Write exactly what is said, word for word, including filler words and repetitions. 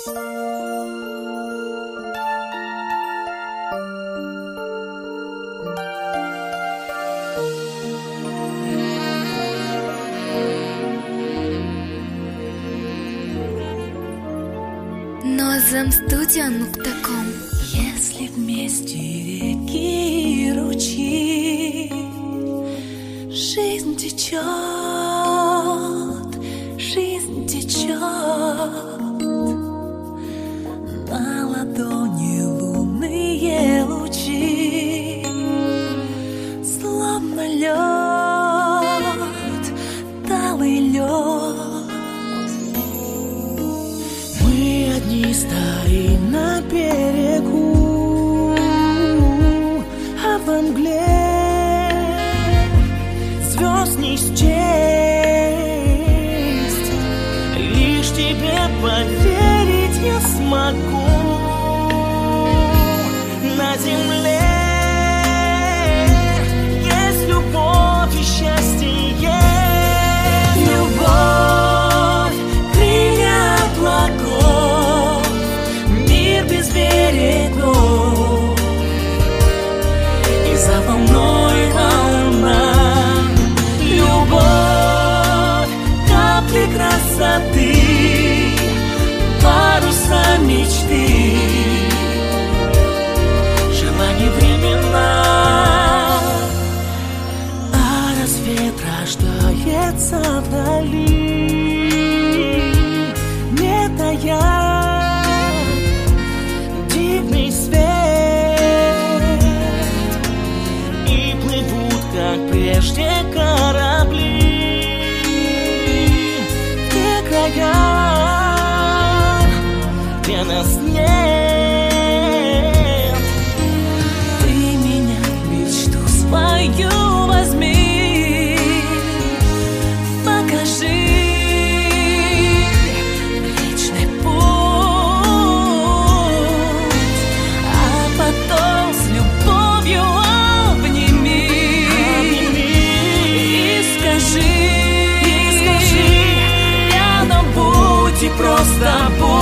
Нозам студия нукта ком. Если вместе реки и ручьи, жизнь течет, жизнь течет. На ладони лунные лучи, словно лед, талый лед. Мы одни стоим на берегу, а во мгле звезд не счесть. Лишь тебе поверить я смогу. На земле есть любовь и счастье. Любовь, крылья облаков, мир без берегов, и за волной волна. Любовь, капли красоты, паруса мечты, желание времена, а рассвет рождается вдали, не тая дивный свет, и плывут, как прежде, корабли в те края, где нас нет. Ты меня в мечту свою возьми, покажи вечный путь, а потом с любовью обними, и скажи, и скажи, рядом будь и просто будь.